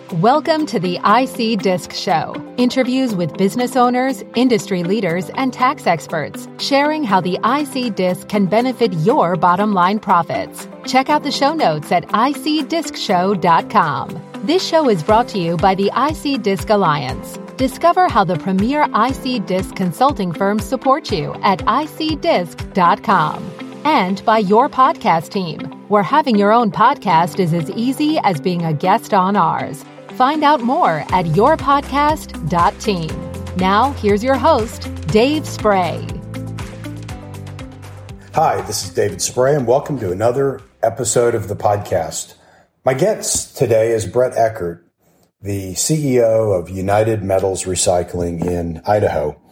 Welcome to the IC Disc Show. Interviews with business owners, industry leaders, and tax experts, sharing how the IC Disc can benefit your bottom line profits. Check out the show notes at icdiscshow.com. This show is brought to you by the IC Disc Alliance. Discover how the premier IC Disc consulting firms support you at icdisc.com. And by Your Podcast Team, where having your own podcast is as easy as being a guest on ours. Find out more at yourpodcast.team. Now, here's your host, Dave Spray. Hi, this is David Spray, and welcome to another episode of the podcast. My guest today is Brett Eckert, the CEO of United Metals Recycling in Idaho.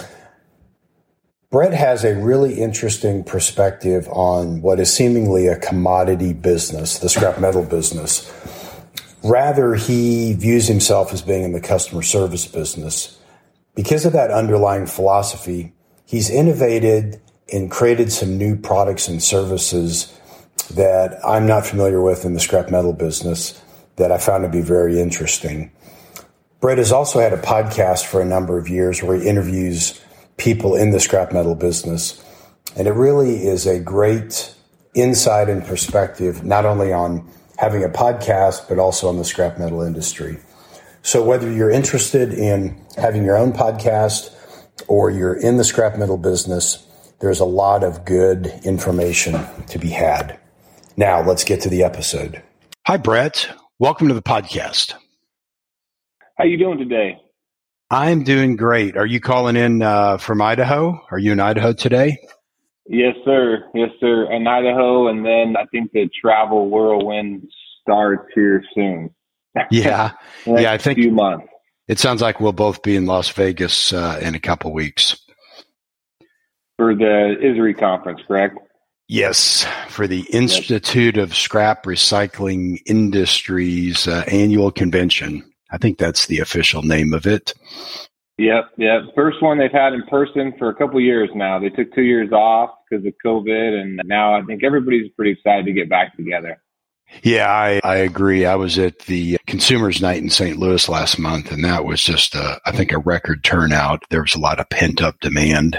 Brett has a really interesting perspective on what is seemingly a commodity business, the scrap metal business. Rather, he views himself as being in the customer service business. Because of that underlying philosophy, he's innovated and created some new products and services that I'm not familiar with in the scrap metal business that I found to be very interesting. Brett has also had a podcast for a number of years where he interviews people in the scrap metal business. And it really is a great insight and perspective, not only on having a podcast, but also on the scrap metal industry. So whether you're interested in having your own podcast or you're in the scrap metal business, there's a lot of good information to be had. Now, let's get to the episode. Hi, Brett. Welcome to the podcast. How you doing today? I'm doing great. Are you calling in from Idaho? Are you in Idaho today? Yes, sir. Yes, sir. In Idaho, and then I think the travel whirlwind starts here soon. Yeah. Yeah, I think few months. It sounds like we'll both be in Las Vegas in a couple weeks. For the ISRI conference, correct? Yes, for the Institute of Scrap Recycling Industries annual convention. I think that's the official name of it. Yep. First one they've had in person for a couple years now. They took 2 years off because of COVID, and now I think everybody's pretty excited to get back together. Yeah, I agree. I was at the Consumers Night in St. Louis last month, and that was just, I think, a record turnout. There was a lot of pent-up demand.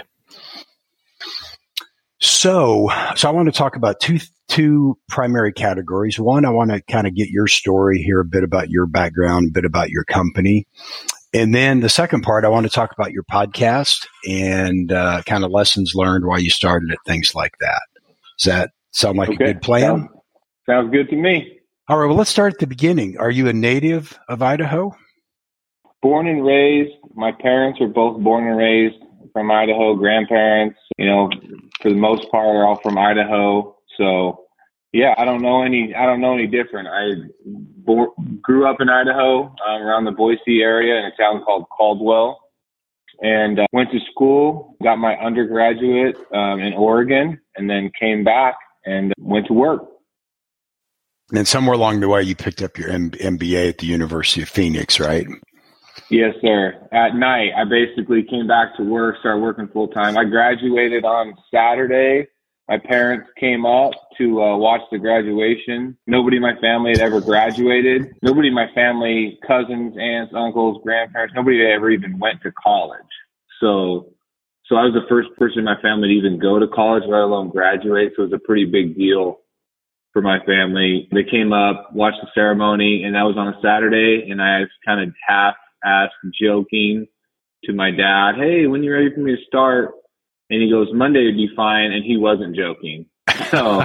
So I want to talk about two primary categories. One, I want to kind of get your story, hear a bit about your background, a bit about your company. And then the second part, I want to talk about your podcast and kind of lessons learned while you started it, things like that. Does that sound like a good plan? Sounds good to me. All right, well, let's start at the beginning. Are you a native of Idaho? Born and raised. My parents were both born and raised from Idaho. Grandparents, for the most part, are all from Idaho. So, yeah, I don't know any different. I grew up in Idaho, around the Boise area in a town called Caldwell, and went to school, got my undergraduate in Oregon, and then came back and went to work. And somewhere along the way, you picked up your MBA at the University of Phoenix, right? Yes, sir. At night, I basically came back to work, started working full time. I graduated on Saturday. My parents came up to watch the graduation. Nobody in my family had ever graduated. Nobody in my family, cousins, aunts, uncles, grandparents, nobody had ever even went to college. So I was the first person in my family to even go to college, let alone graduate. So it was a pretty big deal for my family. They came up, watched the ceremony, and that was on a Saturday. And I was kind of half-assed joking to my dad, "Hey, when you ready for me to start?" And he goes, "Monday would be fine." And he wasn't joking. So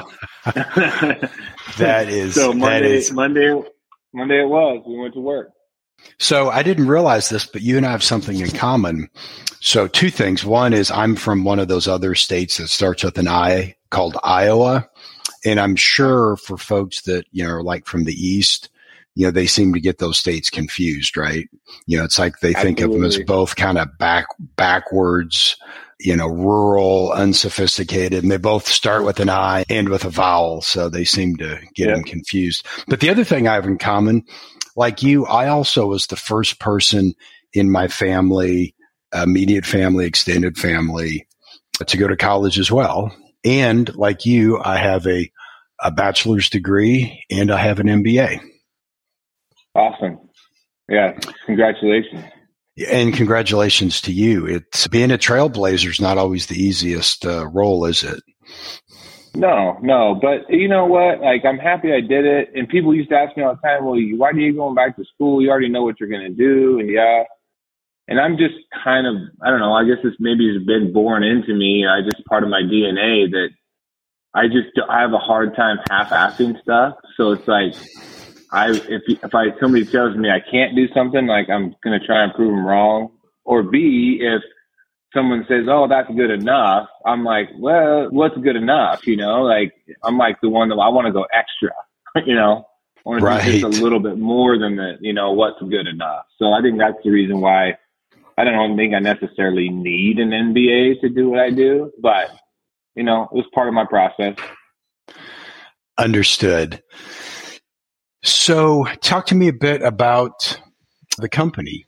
Monday it was. We went to work. So I didn't realize this, but you and I have something in common. So two things. One is I'm from one of those other states that starts with an I called Iowa. And I'm sure for folks that, are like from the East, they seem to get those states confused, right? It's like they think of them as both kind of backwards, rural, unsophisticated, and they both start with an I and with a vowel. So they seem to get them confused. But the other thing I have in common, like you, I also was the first person in my family, immediate family, extended family, to go to college as well. And like you, I have a bachelor's degree and I have an MBA. Awesome. Yeah. Congratulations. And congratulations to you. It's being a trailblazer is not always the easiest role, is it? No. But you know what? Like, I'm happy I did it. And people used to ask me all the time, well, why are you going back to school? You already know what you're going to do. And yeah. And I'm just kind of, I don't know, I guess this maybe has been born into me. I just part of my DNA that I have a hard time half-assing stuff. So it's like, if somebody tells me I can't do something, like, I'm going to try and prove them wrong. Or B, if someone says, oh, that's good enough, I'm like, well, what's good enough? You know, like, I'm like the one that I want to go extra, you know, I want to do just a little bit more than the, you know, what's good enough. So I think that's the reason why I don't think I necessarily need an MBA to do what I do, but, you know, it was part of my process. Understood. So talk to me a bit about the company.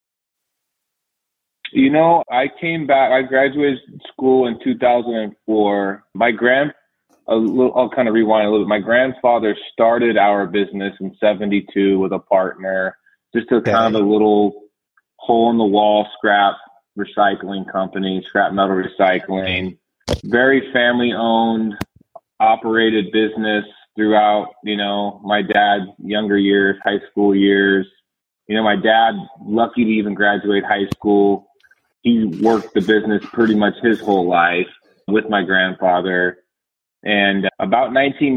You know, I came back, I graduated school in 2004. I'll kind of rewind a little bit. My grandfather started our business in 72 with a partner, just a kind of a little hole in the wall scrap recycling company, scrap metal recycling, very family owned, operated business throughout, you know, my dad's younger years, high school years. You know, my dad, lucky to even graduate high school. He worked the business pretty much his whole life with my grandfather. And about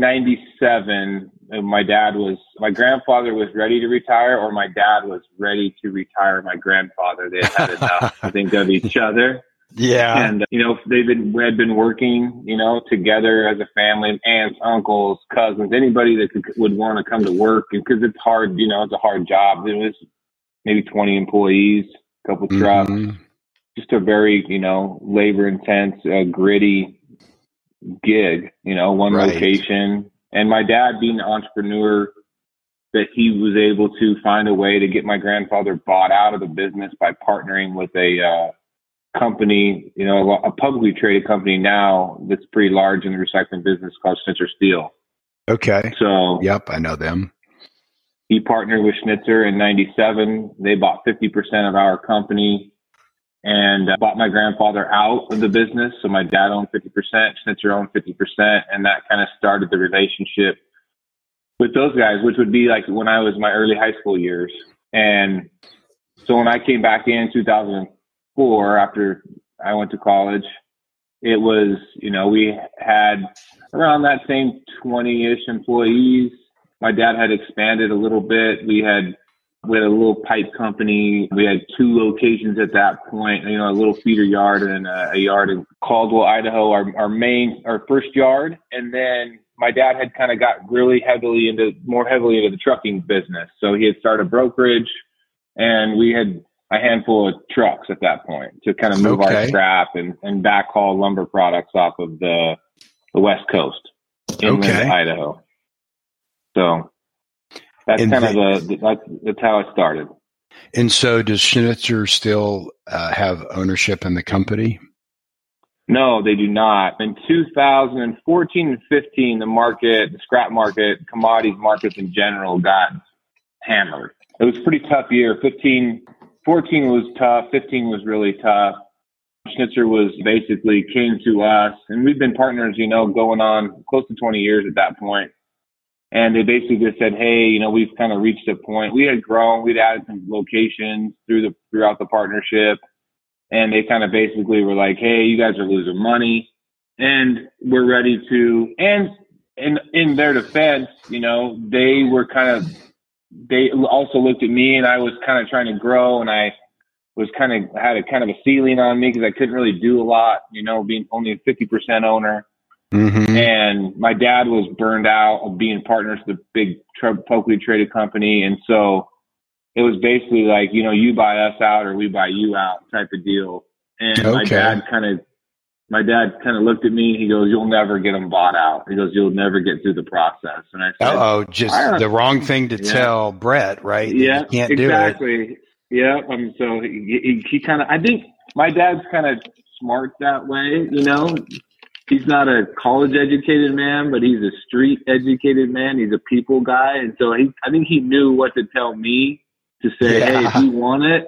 1997, my grandfather was ready to retire, or my dad was ready to retire my grandfather. They had enough, I think, of each other. Yeah. And, you know, had been working, you know, together as a family, aunts, uncles, cousins, anybody that would want to come to work, because it's hard, you know, it's a hard job. It was maybe 20 employees, a couple trucks, just a very, you know, labor intense, gritty gig, you know, one location. And my dad, being an entrepreneur, that he was able to find a way to get my grandfather bought out of the business by partnering with a company, you know, a publicly traded company now that's pretty large in the recycling business called Schnitzer Steel. Okay. So, yep, I know them. He partnered with Schnitzer in 97. They bought 50% of our company and bought my grandfather out of the business. So my dad owned 50%, Schnitzer owned 50%. And that kind of started the relationship with those guys, which would be like when I was in my early high school years. And so when I came back in 2004, after I went to college, it was, you know, we had around that same 20-ish employees. My dad had expanded a little bit. We had a little pipe company. We had 2 locations at that point, you know, a little feeder yard and a yard in Caldwell, Idaho, our first yard. And then my dad had kind of got more heavily into the trucking business. So he had started a brokerage, and we had a handful of trucks at that point to kind of move our scrap and backhaul lumber products off of the West Coast, inland Idaho. So that's that's how it started. And so does Schnitzer still have ownership in the company? No, they do not. In 2014 and 15, the scrap market, commodities markets in general got hammered. It was a pretty tough year. 14 was tough. 15 was really tough. Schnitzer came to us, and we've been partners, you know, going on close to 20 years at that point. And they basically just said, hey, you know, we've kind of reached a point. We had grown. We'd added some locations throughout the partnership. And they kind of basically were like, hey, you guys are losing money, and we're ready to, and in their defense, you know, they also looked at me, and I was kind of trying to grow, and I was had a ceiling on me because I couldn't really do a lot, you know, being only a 50% owner. Mm-hmm. And my dad was burned out of being partners with a big publicly traded company. And so it was basically like, you know, you buy us out or we buy you out type of deal. And my dad kind of looked at me. He goes, you'll never get them bought out. He goes, you'll never get through the process. And I said, just the wrong thing to tell Brett, right? Yeah, you can't exactly. do it. Yeah. So he kind of, I think my dad's kind of smart that way, you know, he's not a college educated man, but he's a street educated man. He's a people guy. And so I think he knew what to tell me to say, hey, if you want it,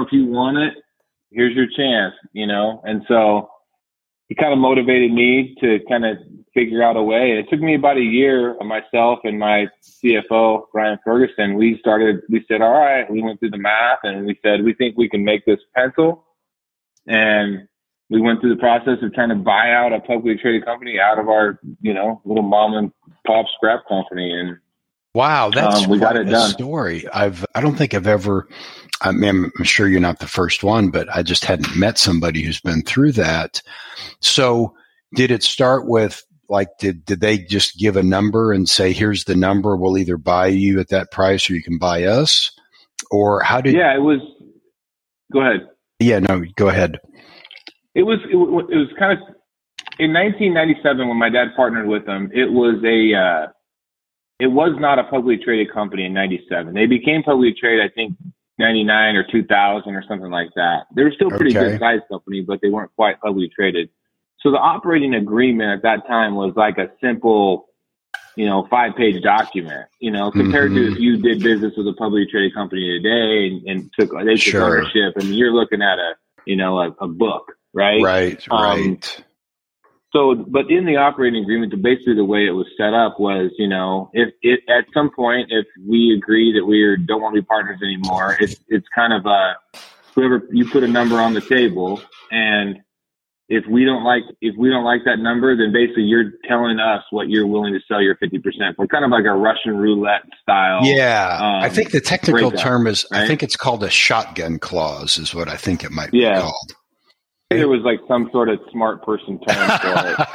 here's your chance, And so he kind of motivated me to kind of figure out a way. It took me about a year, myself and my CFO, Brian Ferguson. We said, all right, we went through the math and we said, we think we can make this pencil. And we went through the process of trying to buy out a publicly traded company out of our, little mom and pop scrap company. And wow, that's we got it done. Story. I don't think I've ever. I mean, I'm sure you're not the first one, but I just hadn't met somebody who's been through that. So, did it start with did they just give a number and say, "Here's the number. We'll either buy you at that price, or you can buy us," or how did? Yeah, it was. Go ahead. Yeah, no, go ahead. It was kind of in 1997 when my dad partnered with them. It was not a publicly traded company in 97. They became publicly traded, I think, 99 or 2000 or something like that. They were still a pretty good sized company, but they weren't quite publicly traded. So the operating agreement at that time was like a simple, 5-page document, compared to if you did business with a publicly traded company today and took ownership, and you're looking at a book, right? Right. So, but in the operating agreement, basically the way it was set up was, if it at some point, if we agree that we don't want to be partners anymore, it's kind of whoever you put a number on the table, and if we don't like that number, then basically you're telling us what you're willing to sell your 50% for, kind of like a Russian roulette style. Yeah, I think the technical term is, right? I think it's called a shotgun clause, is what I think it might be called. There was like some sort of smart person term for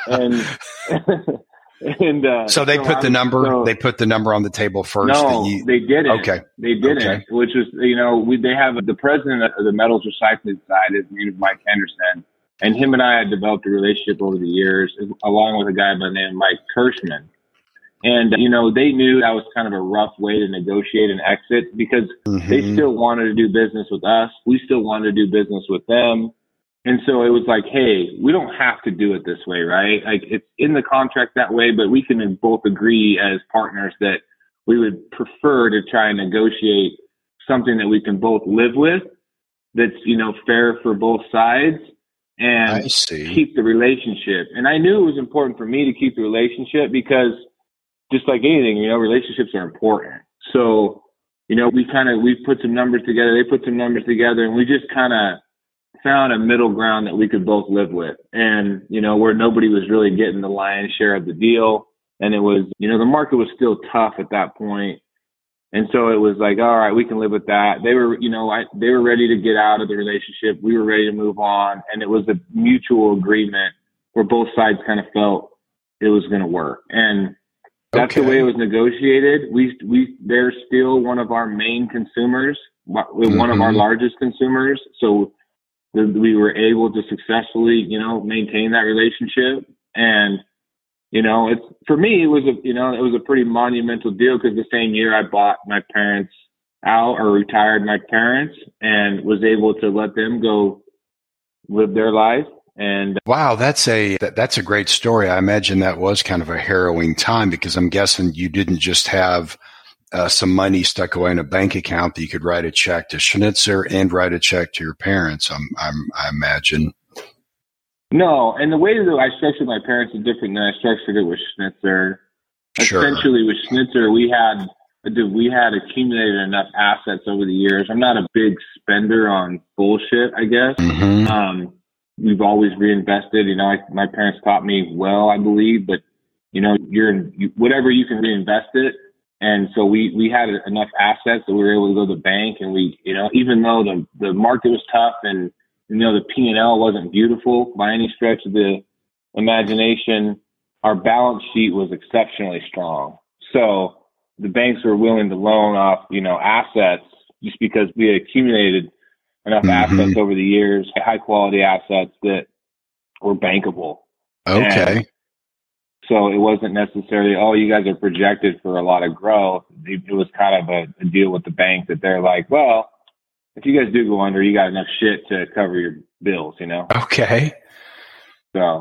it, and so they put the number. They put the number on the table first. No, they didn't. Okay, they didn't. Okay. Which was, they have the president of the metals recycling side. His name is Mike Henderson, and him and I had developed a relationship over the years, along with a guy by the name of Mike Kirschman. And, they knew that was kind of a rough way to negotiate an exit because they still wanted to do business with us. We still wanted to do business with them. And so it was like, hey, we don't have to do it this way, right? Like, it's in the contract that way, but we can both agree as partners that we would prefer to try and negotiate something that we can both live with, that's, fair for both sides, and keep the relationship. And I knew it was important for me to keep the relationship because just like anything, relationships are important. So, we put some numbers together, they put some numbers together, and we just kind of found a middle ground that we could both live with. And, where nobody was really getting the lion's share of the deal. And it was, the market was still tough at that point. And so it was like, all right, we can live with that. They were, they were ready to get out of the relationship. We were ready to move on. And it was a mutual agreement where both sides kind of felt it was going to work. And that's the way it was negotiated. They're still one of our main consumers, one of our largest consumers. So we were able to successfully, maintain that relationship. And, it's, for me, it was a pretty monumental deal because the same year I bought my parents out, or retired my parents, and was able to let them go live their life. And wow, that's a great story. I imagine that was kind of a harrowing time because I'm guessing you didn't just have some money stuck away in a bank account that you could write a check to Schnitzer and write a check to your parents. I imagine. No, and the way that I structured my parents is different than I structured it with Schnitzer. Sure. Essentially, with Schnitzer, we had accumulated enough assets over the years. I'm not a big spender on bullshit, I guess. We've always reinvested. My parents taught me well, I believe, but whatever you can reinvest it. And so we had enough assets that we were able to go to the bank, and we, even though the market was tough and, the P&L wasn't beautiful by any stretch of the imagination, our balance sheet was exceptionally strong. So the banks were willing to loan off, assets just because we had accumulated enough assets over the years, high quality assets that were bankable. Okay. And so it wasn't necessarily, you guys are projected for a lot of growth. It was kind of a deal with the bank that they're like, well, if you guys do go under, you got enough shit to cover your bills, Okay. So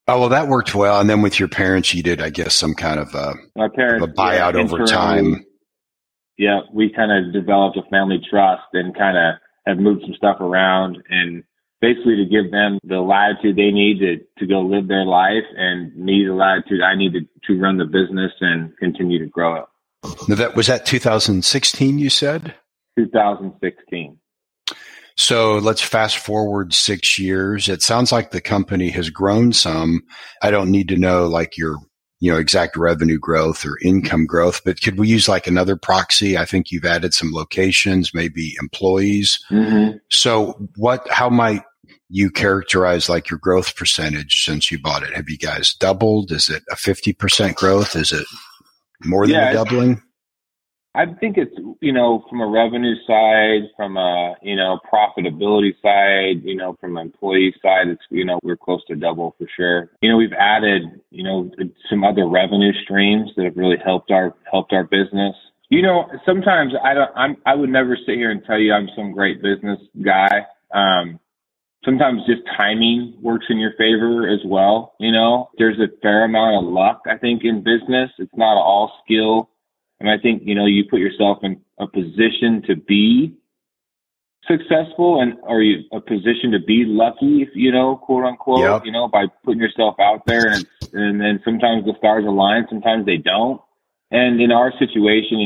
Oh, well, that worked well. And then with your parents, you did, I guess, some kind of My parents, a buyout over time. Yeah, we kind of developed a family trust and kind of have moved some stuff around and basically to give them the latitude they need to go live their life and me the latitude I need to run the business and continue to grow it. Now was that 2016, you said? 2016. So let's fast forward 6 years. It sounds like the company has grown some. I don't need to know like your, exact revenue growth or income growth, but could we use like another proxy? I think you've added some locations, maybe employees. Mm-hmm. So how might you characterize like your growth percentage since you bought it? Have you guys doubled? Is it a 50% growth? Is it more than a doubling? I think it's, from a revenue side, from a, profitability side, from an employee side, it's, we're close to double for sure. We've added, some other revenue streams that have really helped our business. Sometimes I would never sit here and tell you I'm some great business guy. Sometimes just timing works in your favor as well. There's a fair amount of luck, I think, in business. It's not all skill. And I think, you put yourself in a position to be successful or a position to be lucky, quote unquote, yep. By putting yourself out there. And then sometimes the stars align, sometimes they don't. And in our situation,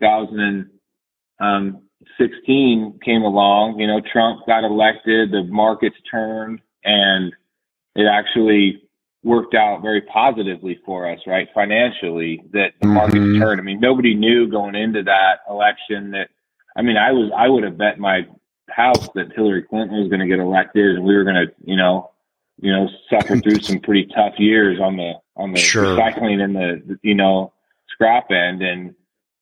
2016 came along, Trump got elected, the markets turned, and it actually worked out very positively for us, right? Financially, that the markets turned. I mean, nobody knew going into that election I would have bet my house that Hillary Clinton was going to get elected and we were going to, suffer through some pretty tough years on the sure. recycling and the, scrap end. And,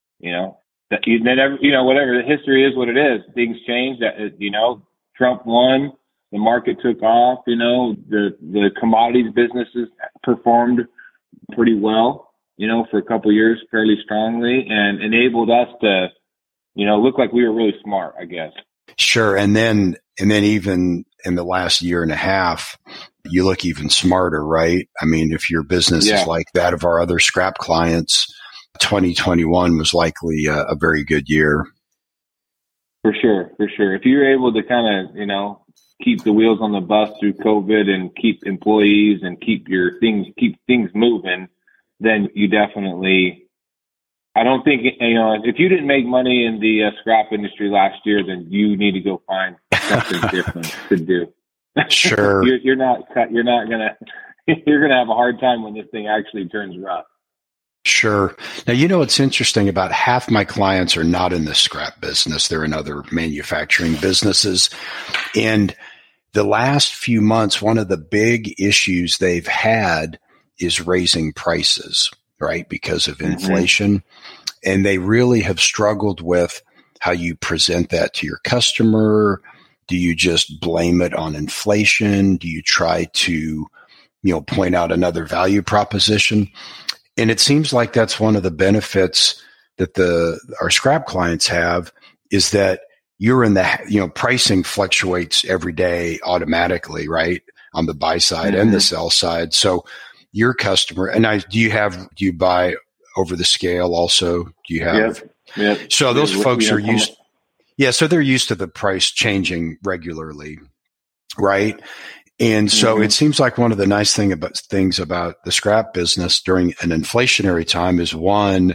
whatever the history is, what it is, things changed. Trump won. The market took off, the commodities businesses performed pretty well, for a couple of years, fairly strongly, and enabled us to, look like we were really smart, I guess. Sure. And then even in the last year and a half, you look even smarter, right? I mean, if your business is like that of our other scrap clients, 2021 was likely a very good year. For sure. If you're able to kind of, keep the wheels on the bus through COVID and keep employees and keep things moving, then you definitely, I don't think, if you didn't make money in the scrap industry last year, then you need to go find something different to do. Sure. You're going to have a hard time when this thing actually turns rough. Sure. Now, it's interesting, about half my clients are not in the scrap business. They're in other manufacturing businesses. And the last few months, one of the big issues they've had is raising prices, right? Because of inflation. And they really have struggled with how you present that to your customer. Do you just blame it on inflation? Do you try to, point out another value proposition? And it seems like that's one of the benefits that our scrap clients have, is that you're in the, pricing fluctuates every day automatically, right? On the buy side and the sell side. So your customer, and do you buy over the scale also? Do you have? Yep. So those folks are used. Yeah. So they're used to the price changing regularly. Right. And so it seems like one of the nice things about the scrap business during an inflationary time is, one,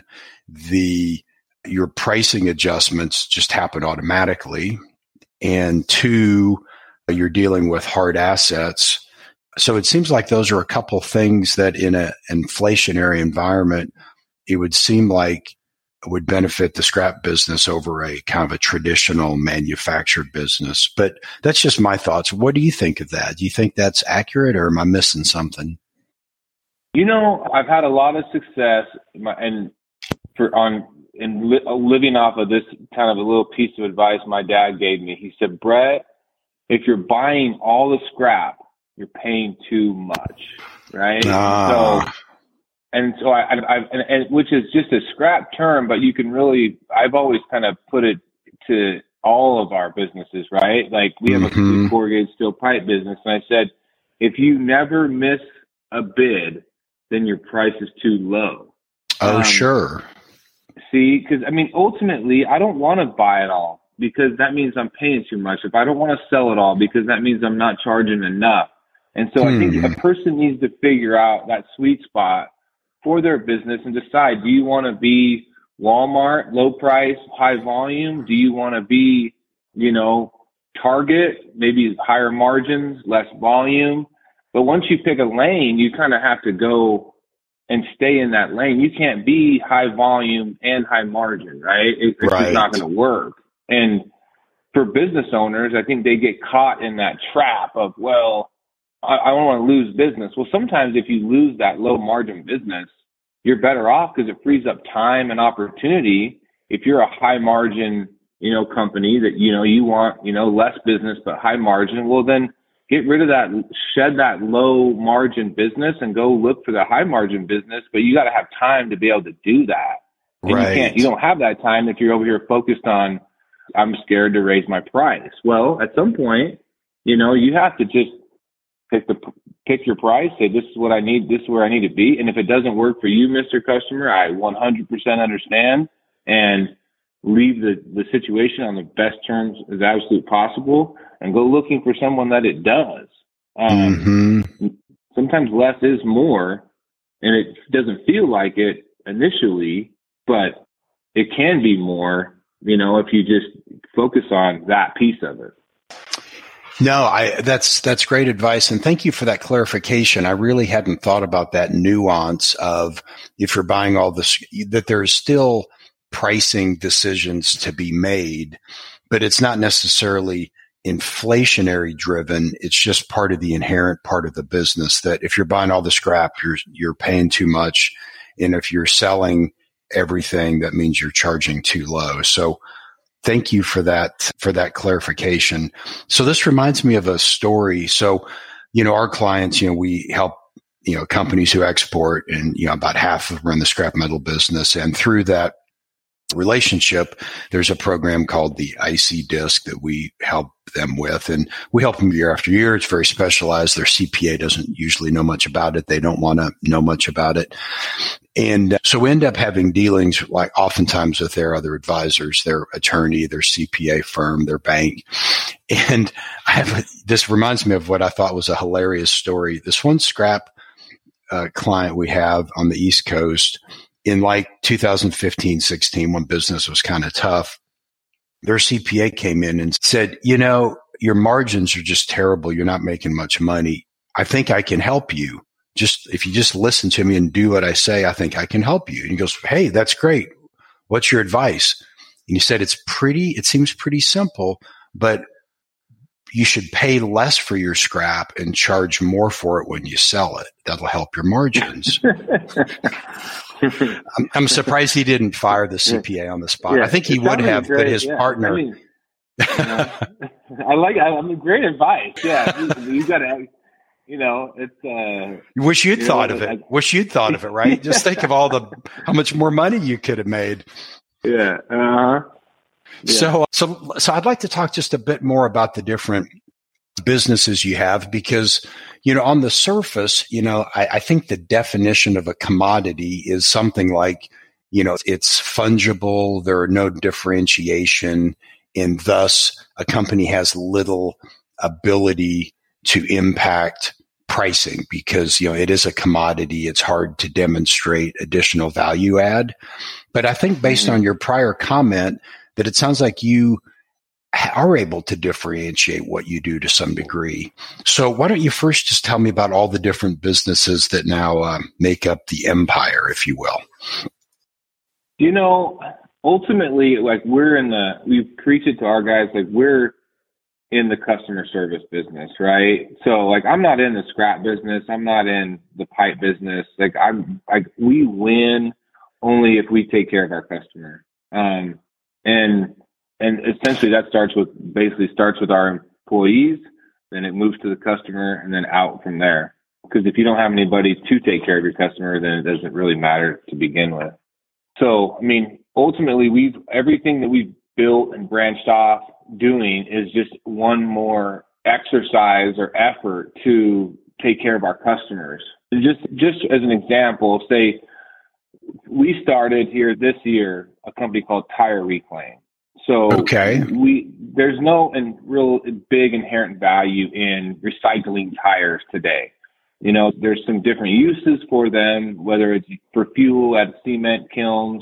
your pricing adjustments just happen automatically. And two, you're dealing with hard assets. So it seems like those are a couple things that in an inflationary environment, it would seem like would benefit the scrap business over a kind of a traditional manufactured business. But that's just my thoughts. What do you think of that? Do you think that's accurate, or am I missing something? I've had a lot of success living off of this kind of a little piece of advice my dad gave me. He said, Brett, if you're buying all the scrap, you're paying too much, right? So which is just a scrap term, but you can really, I've always kind of put it to all of our businesses, right? Like we have a corrugated steel pipe business. And I said, if you never miss a bid, then your price is too low. Oh, sure. See, because I mean, ultimately, I don't want to buy it all because that means I'm paying too much. If I don't want to sell it all because that means I'm not charging enough. And so I think a person needs to figure out that sweet spot for their business and decide, do you want to be Walmart, low price, high volume? Do you want to be, Target, maybe higher margins, less volume? But once you pick a lane, you kind of have to go and stay in that lane. You can't be high volume and high margin, right? It's just not going to work. And for business owners, I think they get caught in that trap of, well, I don't want to lose business. Well, sometimes if you lose that low margin business, you're better off because it frees up time and opportunity. If you're a high margin, company that, you want, less business, but high margin, well, then get rid of that, shed that low margin business and go look for the high margin business. But you got to have time to be able to do that. And you don't have that time if you're over here focused on, I'm scared to raise my price. Well, at some point, you have to just pick your price, say, this is what I need, this is where I need to be. And if it doesn't work for you, Mr. Customer, I 100% understand, and leave the situation on the best terms as absolutely possible and go looking for someone that it does. Sometimes less is more, and it doesn't feel like it initially, but it can be more, if you just focus on that piece of it. No, that's great advice. And thank you for that clarification. I really hadn't thought about that nuance of if you're buying all this, that there's still pricing decisions to be made, but it's not necessarily inflationary driven. It's just part of the inherent part of the business that if you're buying all the scrap, you're paying too much. And if you're selling everything, that means you're charging too low. So thank you for that clarification. So this reminds me of a story. So, our clients, we help, companies who export, and, about half of them are in the scrap metal business. And through that relationship, there's a program called the IC Disc that we help them with, and we help them year after year. It's very specialized. Their CPA doesn't usually know much about it. They don't want to know much about it. And so we end up having dealings like oftentimes with their other advisors, their attorney, their CPA firm, their bank. And this reminds me of what I thought was a hilarious story. This one scrap client we have on the East Coast in like 2015, 16, when business was kind of tough, their CPA came in and said, your margins are just terrible. You're not making much money. I think I can help you. If you just listen to me and do what I say, I think I can help you. And he goes, hey, that's great. What's your advice? And he said, it seems pretty simple, but you should pay less for your scrap and charge more for it when you sell it. That'll help your margins. I'm surprised he didn't fire the CPA on the spot. I think he would have, but his partner. I mean, great advice. Yeah. You got to, it's, wish you'd thought of it. Wish you'd thought of it, right? Just think of how much more money you could have made. Yeah. Yeah. So I'd like to talk just a bit more about the different businesses you have, because, on the surface, I think the definition of a commodity is something like, it's fungible. There are no differentiation, and thus a company has little ability to impact pricing because, it is a commodity. It's hard to demonstrate additional value add. But I think based on your prior comment, that it sounds like you are able to differentiate what you do to some degree. So why don't you first just tell me about all the different businesses that now make up the empire, if you will? Ultimately, like we preach it to our guys, like we're in the customer service business, right? So like, I'm not in the scrap business. I'm not in the pipe business. We win only if we take care of our customer. And essentially that starts with our employees, then it moves to the customer and then out from there. Because if you don't have anybody to take care of your customer, then it doesn't really matter to begin with. So, I mean, ultimately everything that we've built and branched off doing is just one more exercise or effort to take care of our customers. And just as an example, say we started here this year a company called Tire Reclaim. So there's no real big inherent value in recycling tires today. You know, there's some different uses for them, whether it's for fuel at cement kilns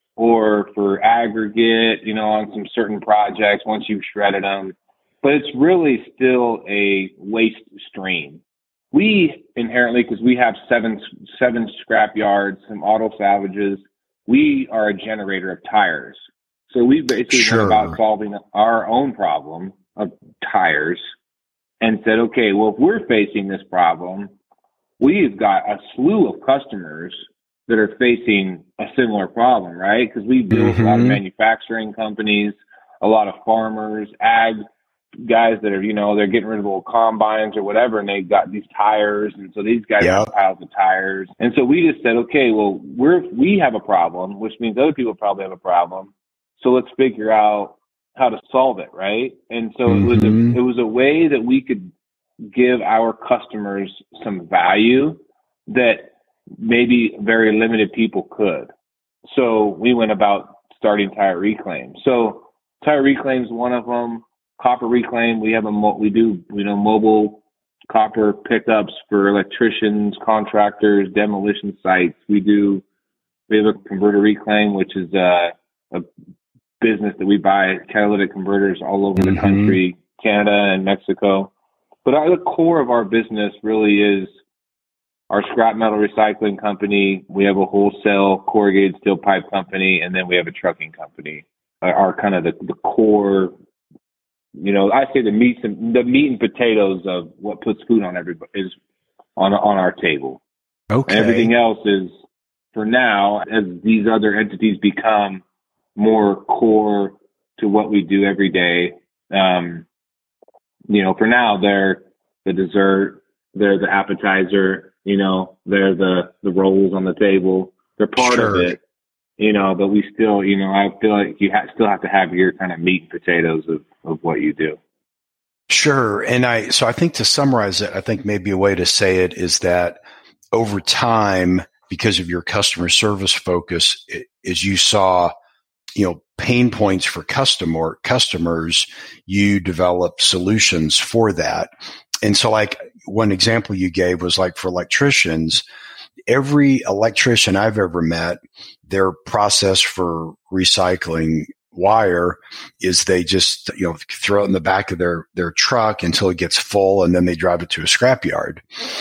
or for aggregate, you know, on some certain projects once you've shredded them. But it's really still a waste stream. We inherently, because we have seven scrap yards, some auto salvages, we are a generator of tires. So we basically went about solving our own problem of tires and said, okay, well, if we're facing this problem, we've got a slew of customers that are facing a similar problem, right? Because we deal with a lot of manufacturing companies, a lot of farmers, ag guys that are, you know, they're getting rid of old combines or whatever, and they've got these tires. And so these guys have piles of tires. And so we just said, okay, well, we have a problem, which means other people probably have a problem. So let's figure out how to solve it, right? And so it was a way that we could give our customers some value that maybe very limited people could. So we went about starting Tire Reclaim. So Tire Reclaim is one of them. Copper Reclaim, we do mobile copper pickups for electricians, contractors, demolition sites. We have a Converter Reclaim, which is a business that we buy catalytic converters all over the country, Canada and Mexico. But the core of our business really is our scrap metal recycling company. We have a wholesale corrugated steel pipe company, and then we have a trucking company. Our kind of the core, you know, I say the meat and potatoes of what puts food on everybody is on our table. Okay. And everything else is, for now, as these other entities become more core to what we do every day. You know, for now, they're the dessert, they're the appetizer, you know, they're the rolls on the table. They're part of it, you know, but we still, you know, I feel like you still have to have your kind of meat and potatoes of what you do. Sure. And so I think to summarize it, I think maybe a way to say it is that over time, because of your customer service focus, as you saw, you know, pain points for customers, you develop solutions for that. And so like one example you gave was like for electricians, every electrician I've ever met, their process for recycling wire is they just, you know, throw it in the back of their truck until it gets full, and then they drive it to a scrapyard.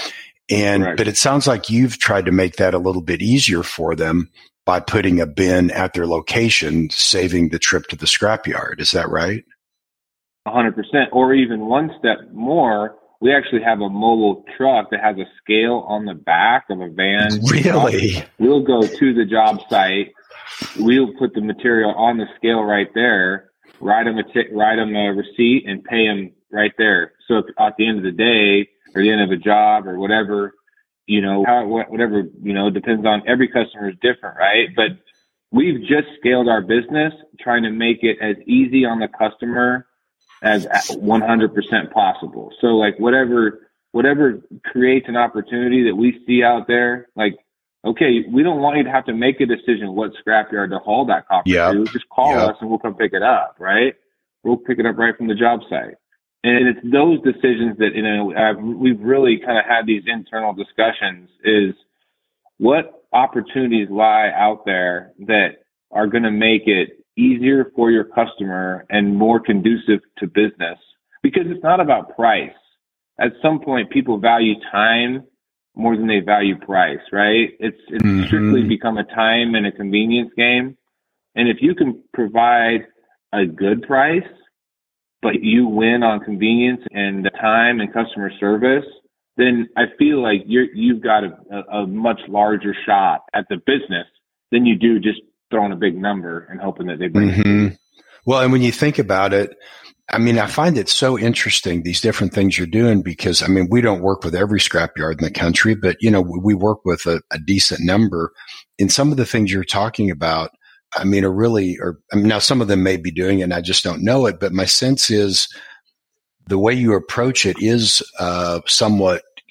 But it sounds like you've tried to make that a little bit easier for them by putting a bin at their location, saving the trip to the scrapyard. Is that right? 100%. Or even one step more, we actually have a mobile truck that has a scale on the back of a van. Really? We'll go to the job site. We'll put the material on the scale right there, write them a receipt, and pay them right there. So if at the end of the day or the end of a job or whatever, you know, whatever, you know, depends on every customer is different, right? But we've just scaled our business trying to make it as easy on the customer as 100% possible. So like whatever creates an opportunity that we see out there, like, okay, we don't want you to have to make a decision what scrapyard to haul that copper to. Just call us and we'll come pick it up, right? We'll pick it up right from the job site. And it's those decisions that, you know, we've really kind of had these internal discussions is what opportunities lie out there that are going to make it easier for your customer and more conducive to business, because it's not about price. At some point, people value time more than they value price, right? It's strictly become a time and a convenience game. And if you can provide a good price, but you win on convenience and time and customer service, then I feel like you've got a much larger shot at the business than you do just throwing a big number and hoping that they bring it. Well, and when you think about it, I mean, I find it so interesting, these different things you're doing, because, I mean, we don't work with every scrapyard in the country, but, you know, we work with a decent number. And some of the things you're talking about, I mean, now some of them may be doing it and I just don't know it, but my sense is the way you approach it is somewhat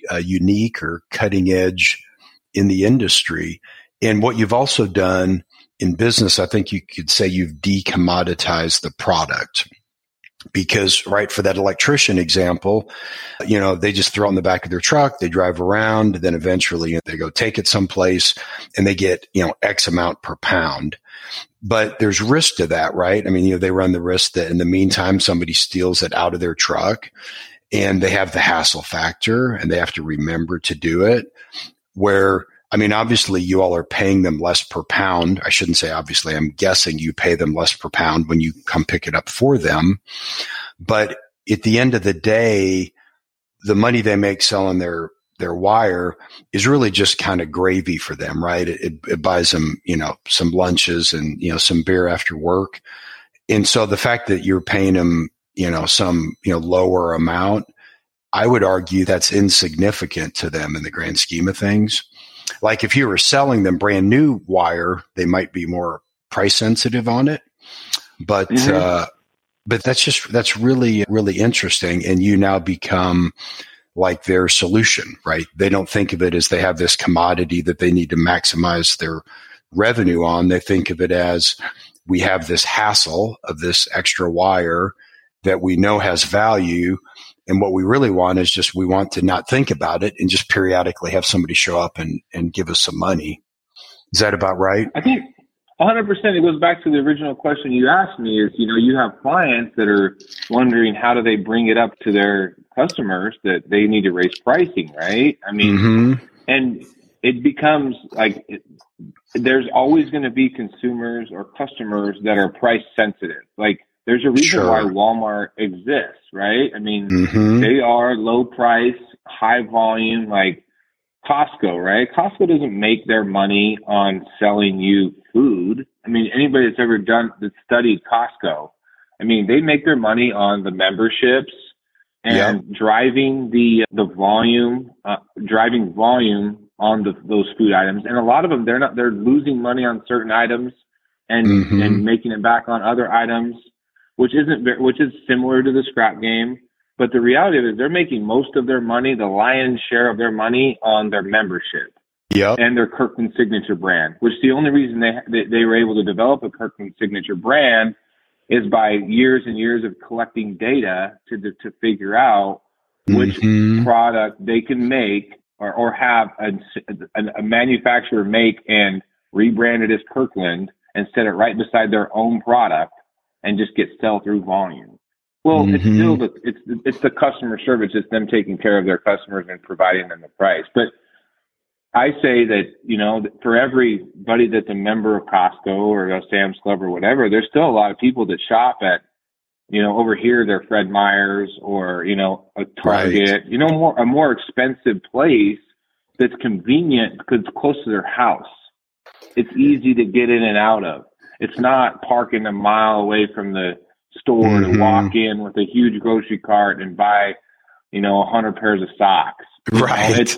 unique or cutting edge in the industry. And what you've also done in business, I think you could say you've decommoditized the product. Because, right, for that electrician example, they just throw it in the back of their truck, they drive around, then eventually they go take it someplace and they get, X amount per pound. But there's risk to that, right? I mean, they run the risk that in the meantime, somebody steals it out of their truck and they have the hassle factor and they have to remember to do it. Where, I mean, obviously you all are paying them less per pound. I shouldn't say obviously, I'm guessing you pay them less per pound when you come pick it up for them. But at the end of the day, the money they make selling their wire is really just kind of gravy for them, right? It buys them, some lunches and, some beer after work. And so the fact that you're paying them, some, lower amount, I would argue that's insignificant to them in the grand scheme of things. Like if you were selling them brand new wire, they might be more price sensitive on it. But, but that's really, really interesting. And you now become like their solution, right? They don't think of it as they have this commodity that they need to maximize their revenue on. They think of it as we have this hassle of this extra wire that we know has value. And what we really want is just, we want to not think about it and just periodically have somebody show up and give us some money. Is that about right? I think 100%. It goes back to the original question you asked me is, you have clients that are wondering how do they bring it up to their customers that they need to raise pricing, right? I mean, and it becomes like, there's always going to be consumers or customers that are price sensitive. Like, there's a reason why Walmart exists, right? I mean, they are low price, high volume, like Costco, right? Costco doesn't make their money on selling you food. I mean, anybody that's ever studied Costco, I mean, they make their money on the memberships and driving the volume, driving volume on those food items. And a lot of them, they're losing money on certain items and making it back on other items, which is similar to the scrap game. But the reality of it is they're making most of their money, the lion's share of their money, on their membership and their Kirkland Signature brand, which the only reason they were able to develop a Kirkland Signature brand is by years and years of collecting data to figure out which product they can make or have a manufacturer make and rebrand it as Kirkland and set it right beside their own product and just get sell-through volume. Well, it's still it's the customer service. It's them taking care of their customers and providing them the price. But I say that, for everybody that's a member of Costco or a Sam's Club or whatever, there's still a lot of people that shop at, over here, they're Fred Meyer's or, a Target, a more expensive place that's convenient because it's close to their house. It's easy to get in and out of. It's not parking a mile away from the store to walk in with a huge grocery cart and buy, 100 pairs of socks. Right.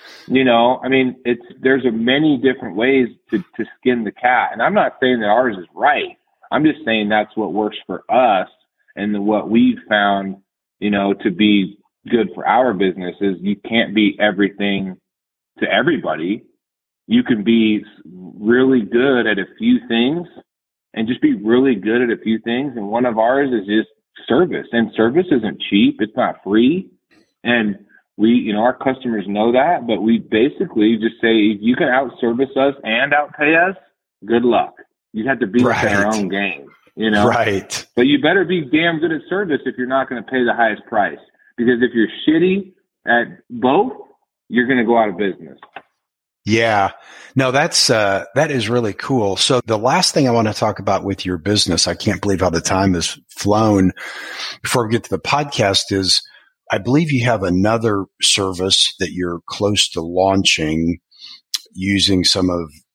There's many different ways to skin the cat. And I'm not saying that ours is right. I'm just saying that's what works for us and what we've found, to be good for our business is you can't be everything to everybody. You can be really good at a few things and just be really good at a few things. And one of ours is just service, and service isn't cheap. It's not free. And we, our customers know that, but we basically just say, if you can out-service us and out-pay us, good luck. You have to beat us in our own game, Right. But you better be damn good at service if you're not going to pay the highest price. Because if you're shitty at both, you're going to go out of business. Yeah, no, that is really cool. So the last thing I want to talk about with your business, I can't believe how the time has flown before we get to the podcast, is I believe you have another service that you're close to launching using some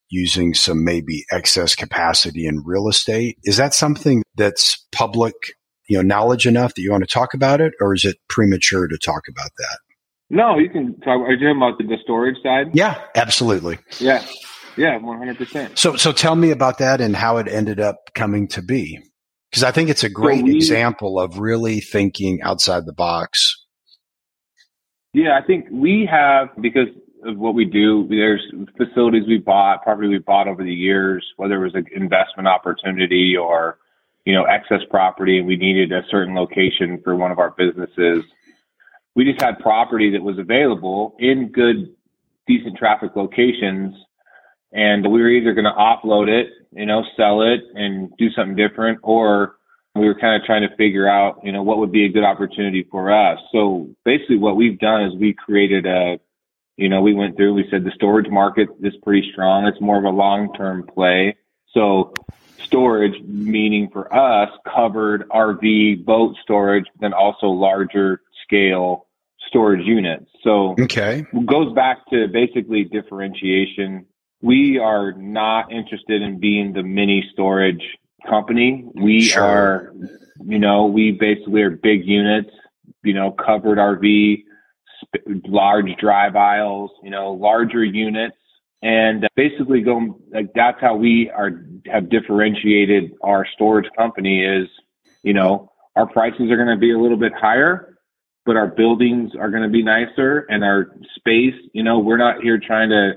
maybe excess capacity in real estate. Is that something that's public, knowledge enough that you want to talk about it, or is it premature to talk about that? No, you can talk. Are you talking about the storage side? Yeah, absolutely. Yeah, 100%. So tell me about that and how it ended up coming to be, because I think it's a great example of really thinking outside the box. Yeah, I think we have, because of what we do, there's facilities we bought, property we bought over the years, whether it was an investment opportunity or, excess property, and we needed a certain location for one of our businesses. We just had property that was available in good, decent traffic locations. And we were either going to offload it, sell it and do something different, or we were kind of trying to figure out, what would be a good opportunity for us. So basically what we've done is we created we went through, we said the storage market is pretty strong. It's more of a long-term play. So storage, meaning for us, covered RV, boat storage, then also larger scale storage units. So okay, it goes back to basically differentiation. We are not interested in being the mini storage company. We are, we basically are big units, covered RV, large drive aisles, larger units, and basically that's how we have differentiated our storage company is, our prices are going to be a little bit higher, but our buildings are going to be nicer, and our space, we're not here trying to,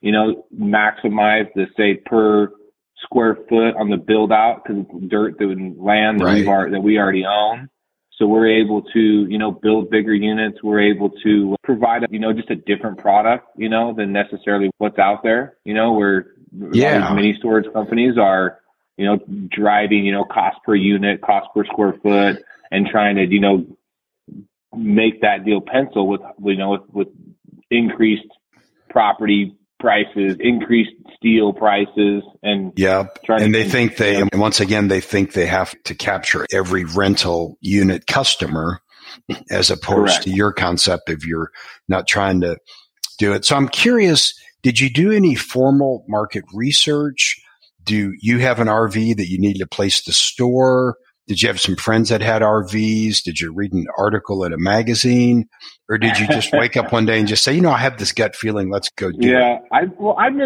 maximize the say per square foot on the build out, because dirt and land that we already own. So we're able to, build bigger units. We're able to provide, just a different product, than necessarily what's out there. Where these mini storage companies are, driving, cost per unit, cost per square foot, and trying to, make that deal pencil with increased property prices, increased steel prices, and they think they have to capture every rental unit customer, as opposed to your concept of you're not trying to do it. So I'm curious, did you do any formal market research? Do you have an RV that you need a place to store? Did you have some friends that had RVs? Did you read an article in a magazine? Or did you just wake up one day and just say, I have this gut feeling, let's go do it? I'm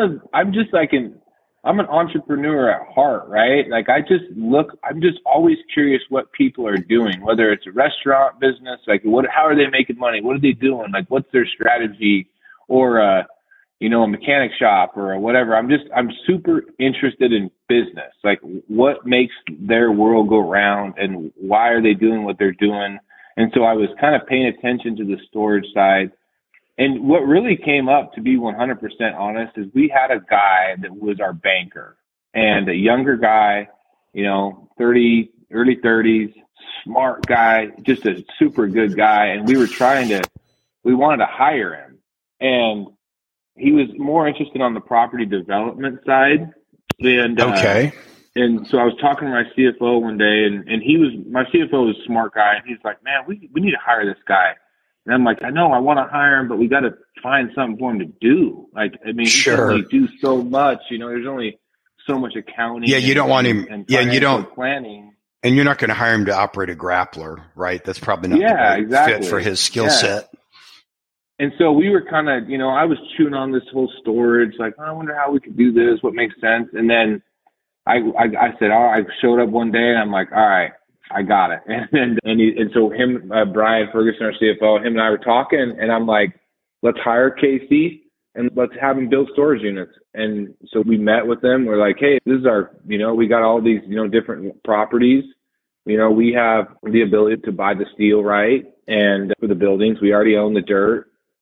an entrepreneur at heart, right? Like I'm just always curious what people are doing, whether it's a restaurant business, like how are they making money? What are they doing? Like what's their strategy? Or, a mechanic shop or whatever. I'm super interested in business. Like what makes their world go round and why are they doing what they're doing? And so I was kind of paying attention to the storage side. And what really came up, to be 100% honest, is we had a guy that was our banker, and a younger guy, 30, early 30s, smart guy, just a super good guy. And we wanted to hire him. And he was more interested on the property development side. And, and so I was talking to my CFO one day, and my CFO was a smart guy, and he's like, man, we need to hire this guy. And I'm like, I know, I want to hire him, but we got to find something for him to do. Like, I mean, he can only do so much, there's only so much accounting. Yeah, you don't want him. And you don't planning. And you're not going to hire him to operate a grappler, right? That's probably not the right fit for his skill set. And so we were kind of, I was chewing on this whole storage, like, I wonder how we could do this, what makes sense. And then I said, I showed up one day and I'm like, all right, I got it. And so him, Brian Ferguson, our CFO, him and I were talking, and I'm like, let's hire Casey and let's have him build storage units. And so we met with them. We're like, hey, this is our, we got all these, different properties. We have the ability to buy the steel, right? And for the buildings, we already own the dirt.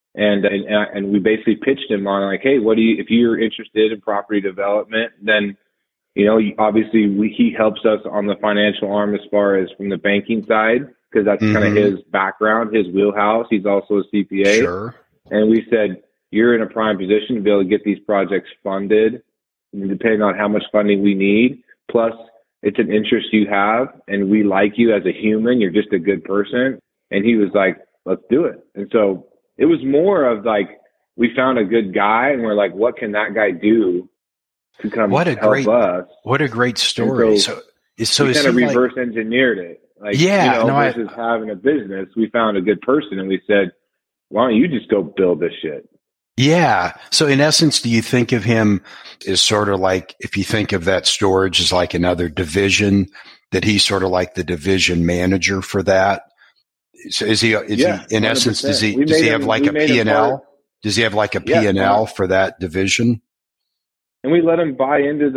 And we basically pitched him on like, hey, if you're interested in property development, then, obviously he helps us on the financial arm as far as from the banking side, because that's kind of his background, his wheelhouse. He's also a CPA. Sure. And we said, you're in a prime position to be able to get these projects funded, depending on how much funding we need. Plus, it's an interest you have, and we like you as a human. You're just a good person. And he was like, let's do it. And so it was more of like, we found a good guy and we're like, what can that guy do to come help us? What a great story. So we kind of reverse engineered it. Like, versus having a business, we found a good person and we said, why don't you just go build this shit? Yeah. So in essence, do you think of him as sort of like, if you think of that storage as like another division, that he's sort of like the division manager for that? So is he in essence, 100%. does he have like a P&L? Does he have like a P&L for that division? And we let him buy into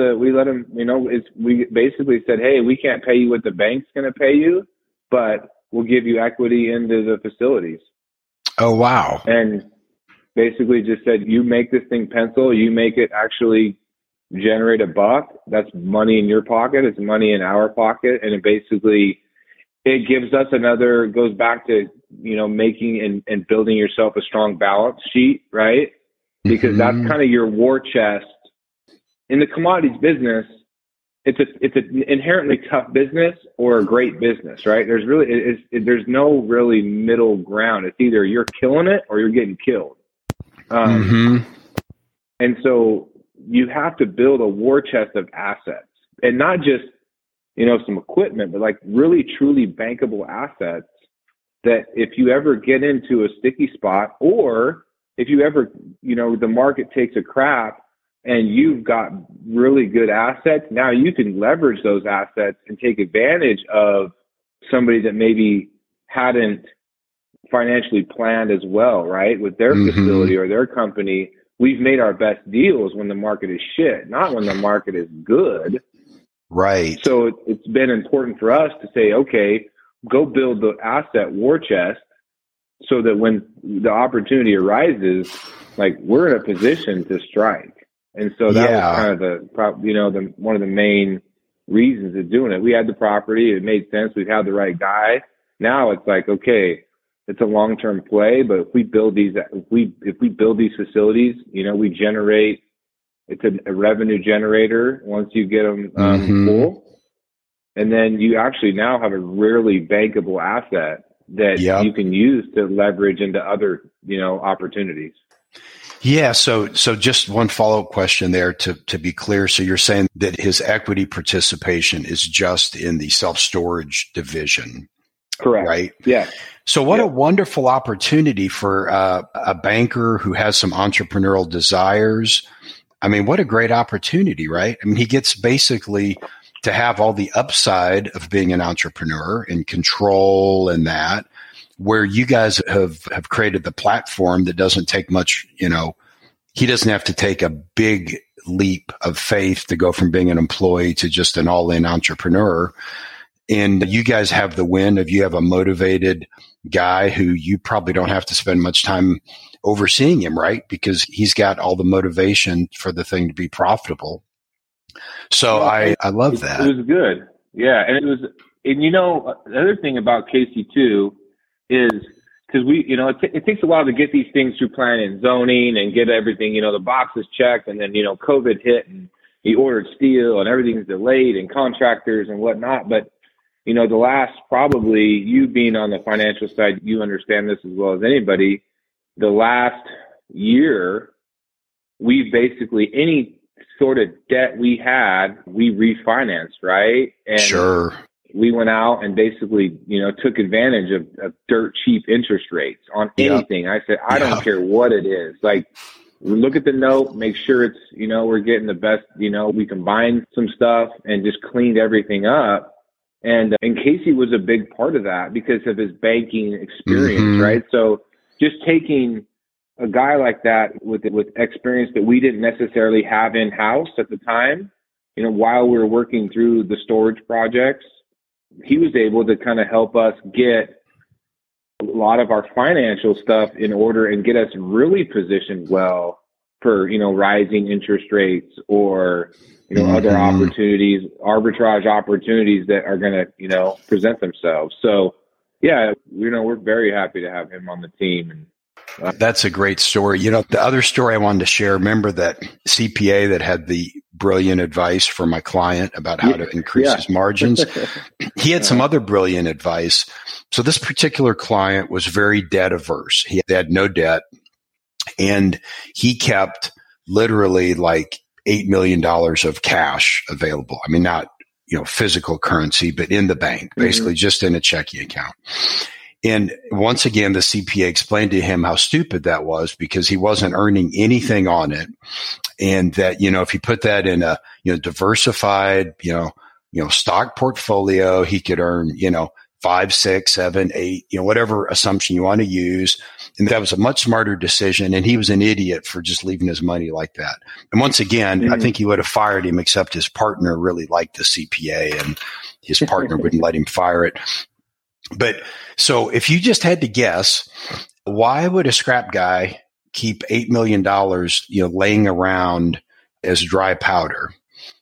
we basically said, hey, we can't pay you what the bank's going to pay you, but we'll give you equity into the facilities. Oh, wow. And basically just said, you make this thing pencil, you make it actually generate a buck. That's money in your pocket. It's money in our pocket. And it gives us goes back to, making and building yourself a strong balance sheet, right? Because that's kind of your war chest. In the commodities business, it's an inherently tough business or a great business, right? There's no really middle ground. It's either you're killing it or you're getting killed. And so you have to build a war chest of assets, and not just, some equipment, but like really truly bankable assets that if you ever get into a sticky spot, or if you ever, the market takes a crap and you've got really good assets, now you can leverage those assets and take advantage of somebody that maybe hadn't financially planned as well, right? With their facility or their company. We've made our best deals when the market is shit, not when the market is good. Right. So it's been important for us to say, okay, go build the asset war chest so that when the opportunity arises, like we're in a position to strike. And so that was kind of one of the main reasons of doing it. We had the property. It made sense. We've had the right guy. Now it's like, okay, it's a long-term play, but if we build these facilities, we generate, it's a revenue generator once you get them full. And then you actually now have a really bankable asset that you can use to leverage into other, opportunities. Yeah. So just one follow-up question there to be clear. So you're saying that his equity participation is just in the self-storage division. Correct. Right. Yeah. So what a wonderful opportunity for a banker who has some entrepreneurial desires. I mean, what a great opportunity, right? I mean, he gets basically to have all the upside of being an entrepreneur and control and that, where you guys have created the platform that doesn't take much, he doesn't have to take a big leap of faith to go from being an employee to just an all-in entrepreneur. And you guys have the win of you have a motivated guy who you probably don't have to spend much time overseeing him, right? Because he's got all the motivation for the thing to be profitable. So I love that. It was good. Yeah. And the other thing about Casey too is because it takes a while to get these things through planning and zoning and get everything, the boxes checked. And then, COVID hit and he ordered steel and everything's delayed and contractors and whatnot. But the last, probably you being on the financial side, you understand this as well as anybody. The last year, we basically, any sort of debt we had, we refinanced, right? And sure. We went out and basically, took advantage of dirt cheap interest rates on anything. I said, I don't care what it is. Like, look at the note, make sure it's, we're getting the best, we combined some stuff and just cleaned everything up. And Casey was a big part of that because of his banking experience, right? So just taking a guy like that with experience that we didn't necessarily have in-house at the time, while we were working through the storage projects, he was able to kind of help us get a lot of our financial stuff in order and get us really positioned well for, rising interest rates or, other opportunities, arbitrage opportunities that are going to, present themselves. So, yeah, we're very happy to have him on the team. And that's a great story. The other story I wanted to share, remember that CPA that had the brilliant advice for my client about how to increase his margins? He had some other brilliant advice. So this particular client was very debt averse. He had no debt, and he kept literally like $8 million of cash available. I mean, not, physical currency, but in the bank, basically just in a checking account. And once again, the CPA explained to him how stupid that was because he wasn't earning anything on it. And that, if he put that in a, diversified, stock portfolio, he could earn, 5, 6, 7, 8, whatever assumption you want to use. And that was a much smarter decision. And he was an idiot for just leaving his money like that. And once again, I think he would have fired him, except his partner really liked the CPA and his partner wouldn't let him fire it. But so if you just had to guess, why would a scrap guy keep $8 million, laying around as dry powder?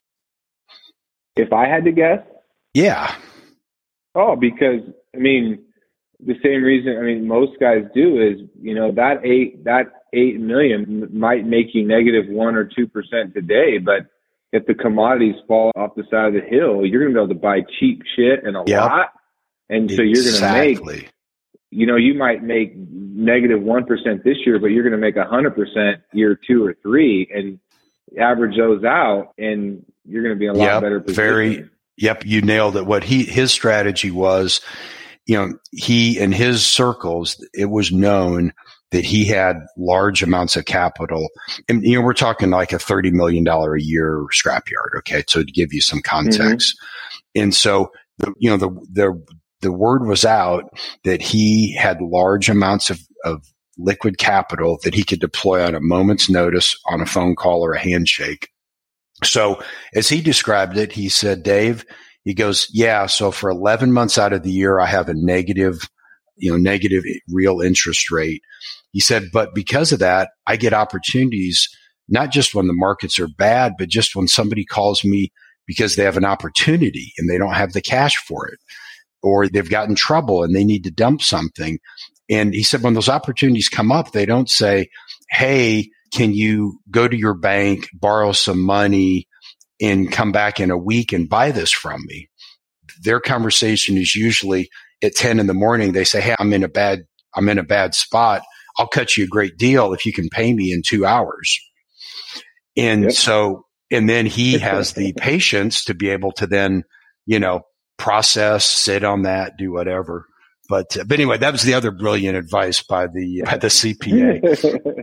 If I had to guess? Yeah. Oh, because the same reason most guys do is, that 8 million might make you negative 1 or 2% today, but if the commodities fall off the side of the hill, you're going to be able to buy cheap shit and a lot. And so you're going to make, you might make negative 1% this year, but you're going to make 100% year 2 or 3 and average those out, and you're going to be in a lot better position. You nailed it. What his strategy was, he and his circles, it was known that he had large amounts of capital. And, we're talking like a $30 million a year scrapyard. Okay. So to give you some context. Mm-hmm. And so, the word was out that he had large amounts of liquid capital that he could deploy on a moment's notice on a phone call or a handshake. So as he described it, he said, Dave, he goes, so for 11 months out of the year, I have a negative real interest rate. He said, but because of that, I get opportunities, not just when the markets are bad, but just when somebody calls me because they have an opportunity and they don't have the cash for it, or they've got in trouble and they need to dump something. And he said, when those opportunities come up, they don't say, hey, can you go to your bank, borrow some money, and come back in a week and buy this from me? Their conversation is usually at 10 in the morning. They say, hey, I'm in a bad spot. I'll cut you a great deal if you can pay me in 2 hours. And so, and then he has the patience to be able to then, process, sit on that, do whatever. But anyway, that was the other brilliant advice by the CPA.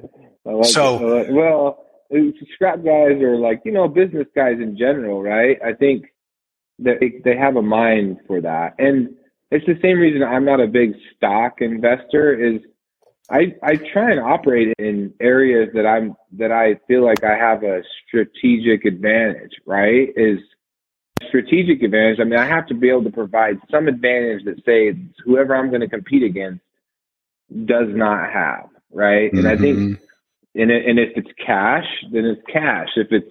Scrap guys are like, business guys in general, right? I think that they have a mind for that. And it's the same reason I'm not a big stock investor is I try and operate in areas that I feel like I have a strategic advantage, right? Is strategic advantage. I have to be able to provide some advantage that say whoever I'm going to compete against does not have, right? And I think, and if it's cash, then it's cash. If it's,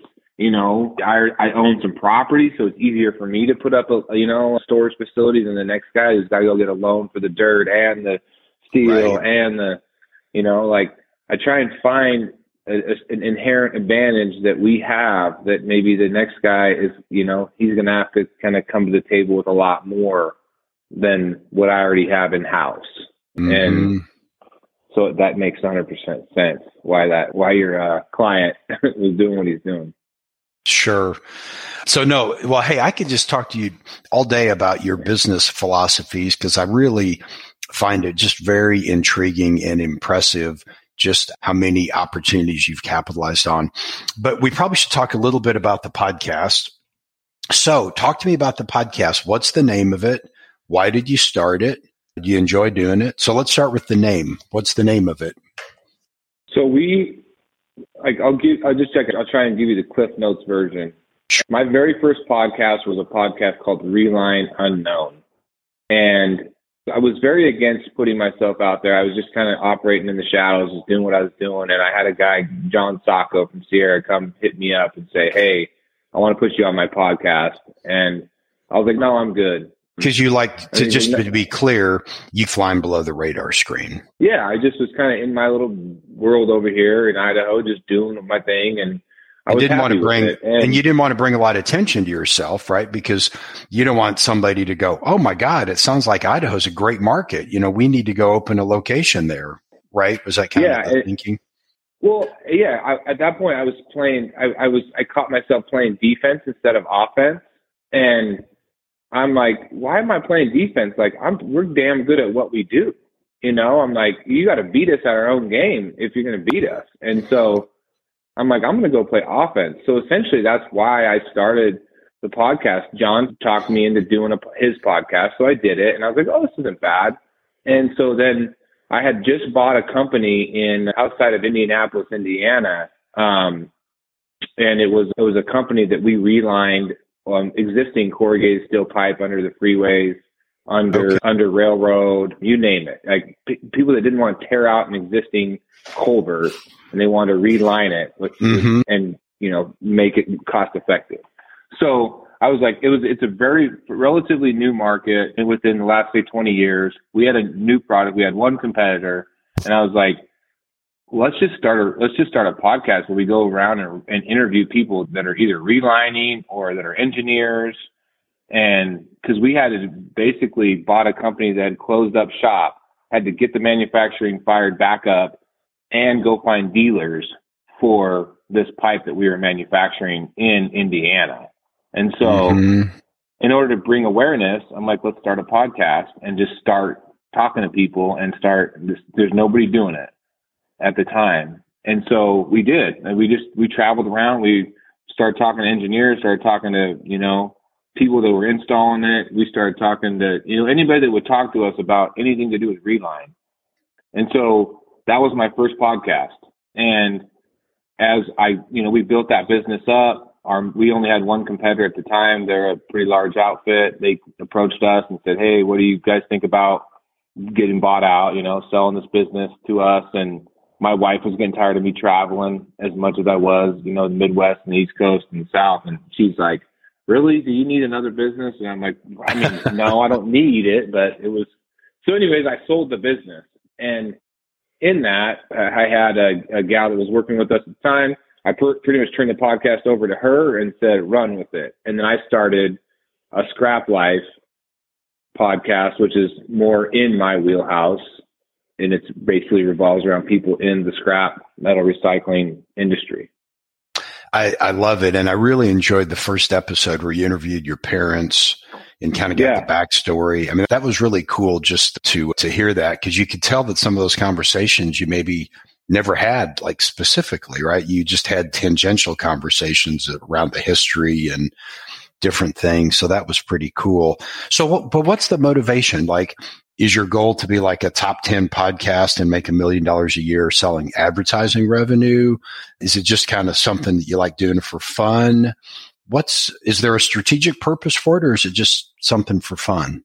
I own some property, so it's easier for me to put up a storage facility than the next guy who's got to go get a loan for the dirt and the steel and the, I try and find an inherent advantage that we have that maybe the next guy is, he's going to have to kind of come to the table with a lot more than what I already have in house. Mm-hmm. And so that makes 100% sense why your client was doing what he's doing. Sure. So hey, I could just talk to you all day about your business philosophies because I really find it just very intriguing and impressive just how many opportunities you've capitalized on. But we probably should talk a little bit about the podcast. So talk to me about the podcast. What's the name of it? Why did you start it? Do you enjoy doing it? So let's start with the name. What's the name of it? So I'll just check it. I'll try and give you the Cliff Notes version. My very first podcast was a podcast called Reline Unknown. And I was very against putting myself out there. I was just kind of operating in the shadows, just doing what I was doing. And I had a guy, John Sacco from Sierra, come hit me up and say, hey, I want to put you on my podcast. And I was like, no, I'm good. Because you like to, just to be clear, you flying below the radar screen. Yeah, I just was kind of in my little world over here in Idaho, just doing my thing. And you didn't want to bring a lot of attention to yourself, right? Because you don't want somebody to go, oh my God, it sounds like Idaho's a great market. We need to go open a location there, right? Was that kind of the thinking? Well, yeah. At that point, I was playing. I caught myself playing defense instead of offense, and I'm like, why am I playing defense? Like, we're damn good at what we do. I'm like, you got to beat us at our own game if you're going to beat us, and so I'm like, I'm going to go play offense. So essentially that's why I started the podcast. John talked me into doing his podcast. So I did it and I was like, oh, this isn't bad. And so then I had just bought a company outside of Indianapolis, Indiana. And it was a company that we relined existing corrugated steel pipe under the freeways, under railroad, you name it. Like people that didn't want to tear out an existing culvert and they wanted to reline it and, make it cost effective. So I was like, it's a very relatively new market. And within the last, say, 20 years, we had a new product. We had one competitor, and I was like, let's just start a podcast where we go around and interview people that are either relining or that are engineers. And because we had to basically bought a company that had closed up shop, had to get the manufacturing fired back up and go find dealers for this pipe that we were manufacturing in Indiana. And so in order to bring awareness, I'm like, let's start a podcast and just start talking to people and there's nobody doing it at the time. And so we did, and we traveled around. We started talking to engineers, started talking to, people that were installing it. We started talking to, anybody that would talk to us about anything to do with Reline. And so that was my first podcast. And as we built that business up, we only had one competitor at the time. They're a pretty large outfit. They approached us and said, hey, what do you guys think about getting bought out, selling this business to us? And my wife was getting tired of me traveling as much as I was, the Midwest and the East Coast and the South. And she's like, really? Do you need another business? And I'm like, no, I don't need it. But it was, so anyways, I sold the business. And in that, I had a gal that was working with us at the time. I pretty much turned the podcast over to her and said, run with it. And then I started a Scrap Life podcast, which is more in my wheelhouse. And it's basically revolves around people in the scrap metal recycling industry. I love it. And I really enjoyed the first episode where you interviewed your parents and kind of got the backstory. I mean, that was really cool just to hear that, because you could tell that some of those conversations you maybe never had, like specifically, right? You just had tangential conversations around the history and different things. So that was pretty cool. So, but what's the motivation? Like, is your goal to be like a top 10 podcast and make $1 million a year selling advertising revenue? Is it just kind of something that you like doing for fun? Is there a strategic purpose for it, or is it just something for fun?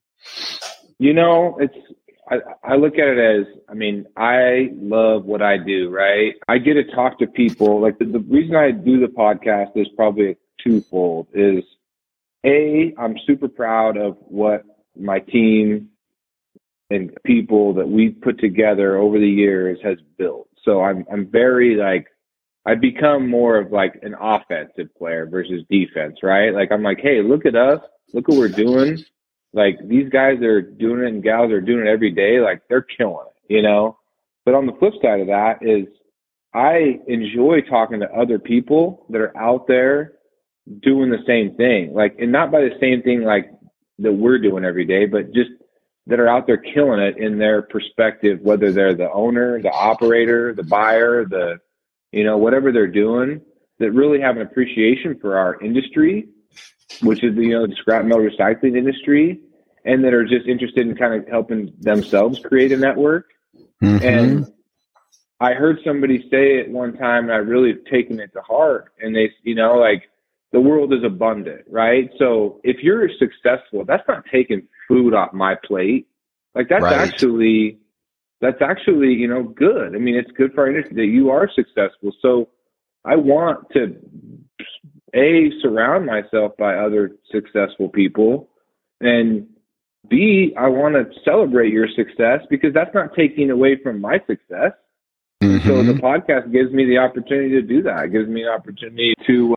I look at it as, I love what I do, right? I get to talk to people. Like the reason I do the podcast is probably twofold. Is A, I'm super proud of what my team and people that we've put together over the years has built. So I'm very I've become more of like an offensive player versus defense, right? Like I'm like, hey, look at us, look what we're doing. Like these guys are doing it and gals are doing it every day. Like they're killing it, But on the flip side of that is I enjoy talking to other people that are out there doing the same thing. Like, and not by the same thing like that we're doing every day, but just that are out there killing it in their perspective, whether they're the owner, the operator, the buyer, whatever they're doing, that really have an appreciation for our industry, which is the scrap metal recycling industry, and that are just interested in kind of helping themselves create a network. Mm-hmm. And I heard somebody say it one time, and I really have taken it to heart. And they, the world is abundant, right? So if you're successful, that's not taking food off my plate. Like that's right. actually, good. It's good for our industry that you are successful. So I want to surround myself by other successful people, and B, I want to celebrate your success, because that's not taking away from my success. Mm-hmm. So the podcast gives me the opportunity to do that. It gives me an opportunity to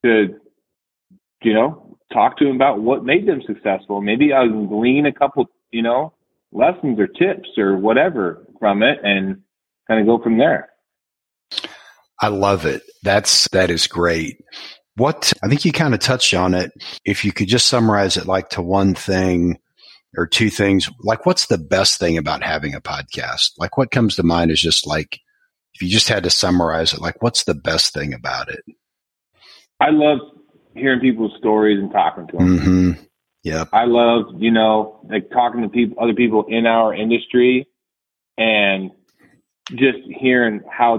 talk to them about what made them successful. Maybe I can glean a couple, lessons or tips or whatever from it and kind of go from there. I love it. That is great. I think you kind of touched on it. If you could just summarize it like to one thing or two things, like what's the best thing about having a podcast? Like what comes to mind is just like, if you just had to summarize it, like what's the best thing about it? I love hearing people's stories and talking to them. Mm-hmm. Yeah. I love, like talking to other people in our industry and just hearing how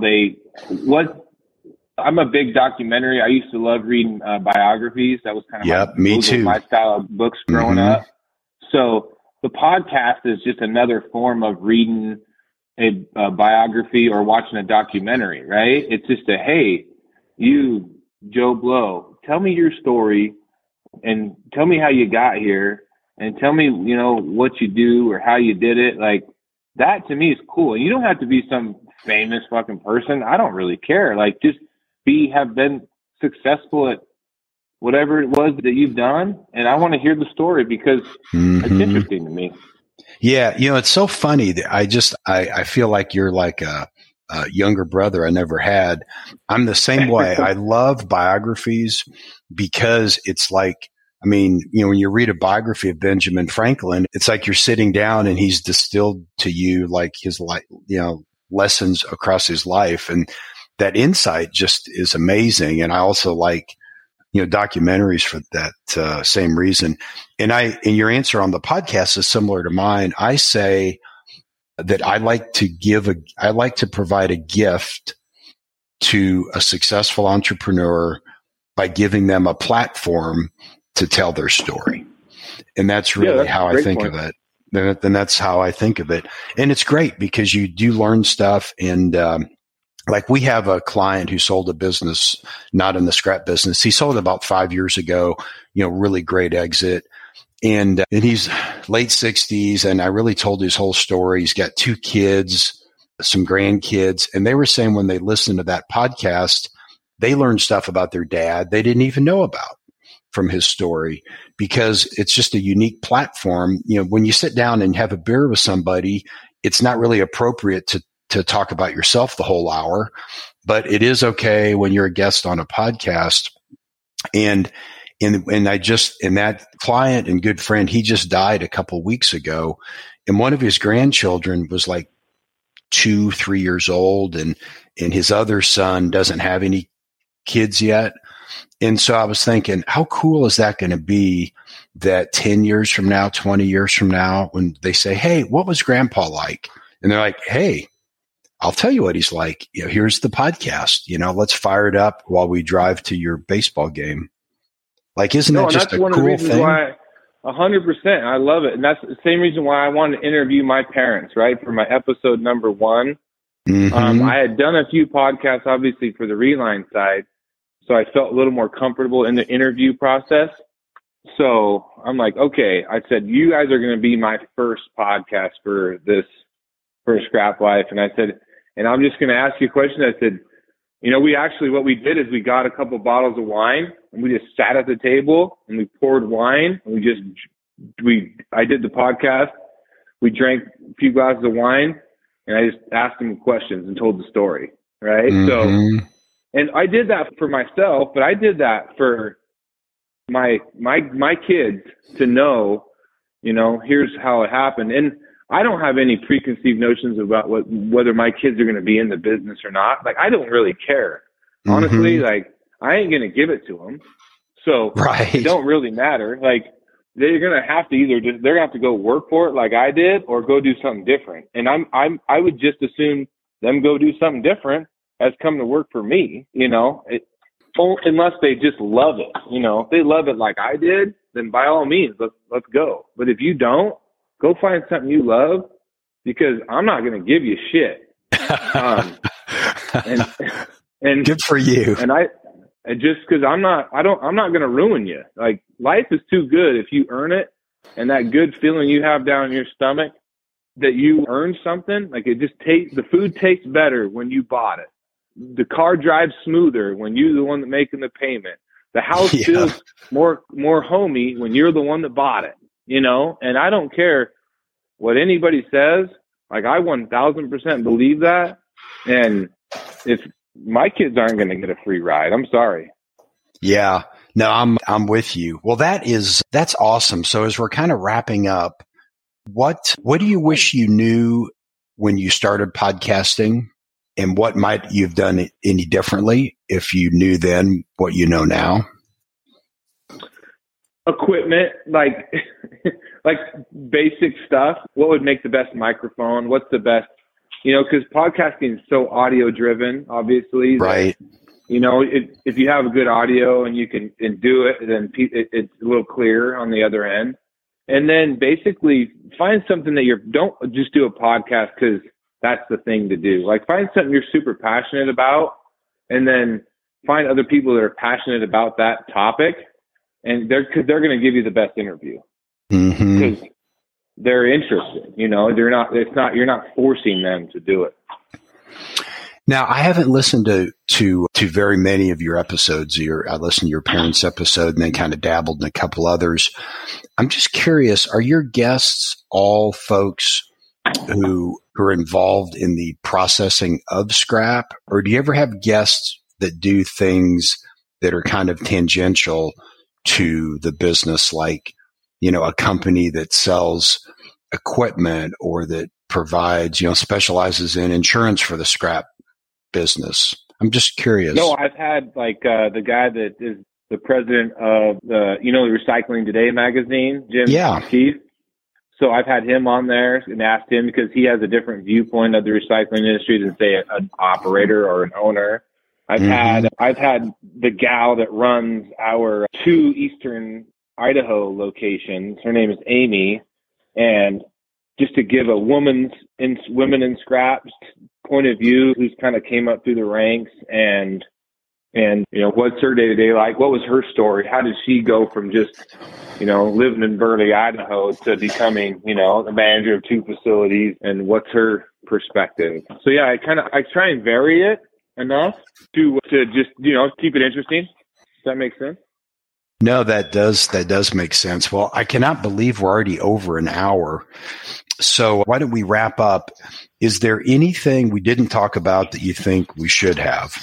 I'm a big documentary. I used to love reading biographies. That was kind of me too. My style of books growing up. So the podcast is just another form of reading a biography or watching a documentary, right? It's just hey, you, Joe Blow, tell me your story and tell me how you got here and tell me, what you do or how you did it. Like that to me is cool. And you don't have to be some famous fucking person. I don't really care. Like just have been successful at whatever it was that you've done. And I want to hear the story because it's interesting to me. Yeah. It's so funny that I feel like you're like a younger brother I never had. I'm the same way. I love biographies because it's like, when you read a biography of Benjamin Franklin, it's like you're sitting down and he's distilled to you like his lessons across his life. And that insight just is amazing. And I also like, documentaries for that same reason. And your answer on the podcast is similar to mine. I say that I like to provide a gift to a successful entrepreneur by giving them a platform to tell their story. And that's really how I think of it. And that's how I think of it. And it's great because you do learn stuff. And, like we have a client who sold a business, not in the scrap business. He sold it about 5 years ago, really great exit. And he's late 60s. And I really told his whole story. He's got 2 kids, some grandkids. And they were saying when they listened to that podcast, they learned stuff about their dad they didn't even know about from his story, because it's just a unique platform. When you sit down and have a beer with somebody, it's not really appropriate to talk about yourself the whole hour, but it is okay when you're a guest on a podcast. And that client and good friend, he just died a couple of weeks ago. And one of his grandchildren was like 2-3 years old. And his other son doesn't have any kids yet. And so I was thinking, how cool is that going to be that 10 years from now, 20 years from now, when they say, hey, what was grandpa like? And they're like, hey, I'll tell you what he's like. Here's the podcast. Let's fire it up while we drive to your baseball game. Like, isn't that just a cool thing? Why, 100%. I love it. And that's the same reason why I wanted to interview my parents, right? For my episode number 1. I had done a few podcasts, obviously, for the Reline side. So I felt a little more comfortable in the interview process. So I'm like, okay, I said, you guys are going to be my first podcast for Scrap Life. And I said, and I'm just going to ask you a question. I said, what we did is we got a couple bottles of wine and we just sat at the table and we poured wine and I did the podcast. We drank a few glasses of wine and I just asked them questions and told the story. Right. So, and I did that for myself, but I did that for my kids to know, here's how it happened. And I don't have any preconceived notions about whether my kids are going to be in the business or not. Like, I don't really care. Honestly, like, I ain't going to give it to them. So It don't really matter. Like, they're going to have to they're going to have to go work for it like I did or go do something different. And I would just assume them go do something different as come to work for me, unless they just love it. If they love it like I did, then by all means, let's go. But if you don't, go find something you love, because I'm not going to give you shit. And good for you. And just because I'm not going to ruin you. Like, life is too good if you earn it, and that good feeling you have down in your stomach that you earned something. Like, the food tastes better when you bought it. The car drives smoother when you're the one that's making the payment. The house feels more homey when you're the one that bought it. And I don't care what anybody says. Like, I 1000% believe that. And if my kids aren't going to get a free ride, I'm sorry. Yeah, no, I'm with you. Well, that's awesome. So as we're kind of wrapping up, what do you wish you knew when you started podcasting, and what might you've done any differently if you knew then what you know now? equipment, like like basic stuff. What would make the best microphone? What's the best, because podcasting is so audio driven, obviously. Right. If you have a good audio and you can do it, then it's a little clearer on the other end. And then basically find something that don't just do a podcast because that's the thing to do. Like find something you're super passionate about, and then find other people that are passionate about that topic, and they're going to give you the best interview because they're interested. You're not forcing them to do it. Now, I haven't listened to very many of your episodes. I listened to your parents' episode and then kind of dabbled in a couple others. I'm just curious, are your guests all folks who are involved in the processing of scrap, or do you ever have guests that do things that are kind of tangential to the business, like, a company that sells equipment or that provides, specializes in insurance for the scrap business? I'm just curious. No, I've had the guy that is the president of the Recycling Today magazine, Jim Keith. So I've had him on there and asked him because he has a different viewpoint of the recycling industry than say an operator or an owner. I've had the gal that runs our 2 Eastern Idaho locations. Her name is Amy, and just to give a women in scraps point of view, who's kind of came up through the ranks, and what's her day-to-day like? What was her story? How did she go from just living in Burley, Idaho, to becoming the manager of 2 facilities, and what's her perspective? So yeah, I try and vary it enough to just keep it interesting. Does that make sense? No, that does make sense. Well, I cannot believe we're already over an hour. So why don't we wrap up? Is there anything we didn't talk about that you think we should have?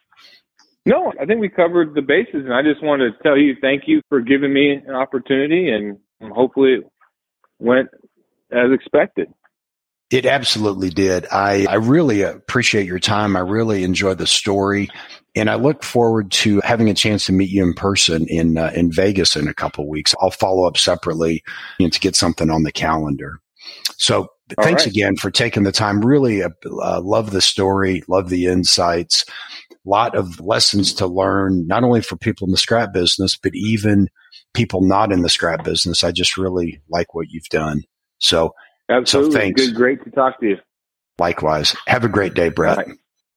No, I think we covered the bases, and I just wanted to tell you thank you for giving me an opportunity, and hopefully it went as expected. It absolutely did. I really appreciate your time. I really enjoyed the story, and I look forward to having a chance to meet you in person in Vegas in a couple of weeks. I'll follow up separately to get something on the calendar. So thanks again for taking the time. Really love the story, love the insights. A lot of lessons to learn, not only for people in the scrap business, but even people not in the scrap business. I just really like what you've done. So absolutely. So thanks. Great to talk to you. Likewise. Have a great day, Brett. Right.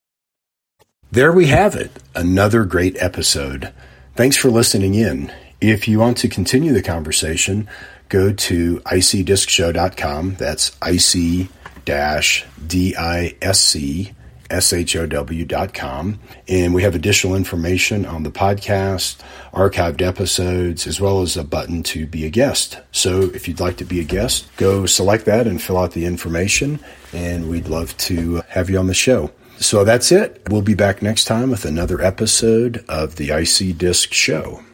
There we have it. Another great episode. Thanks for listening in. If you want to continue the conversation, go to icdiscshow.com. That's ic-discshow.com. And we have additional information on the podcast, archived episodes, as well as a button to be a guest. So if you'd like to be a guest, go select that and fill out the information, and we'd love to have you on the show. So that's it. We'll be back next time with another episode of the IC Disc Show.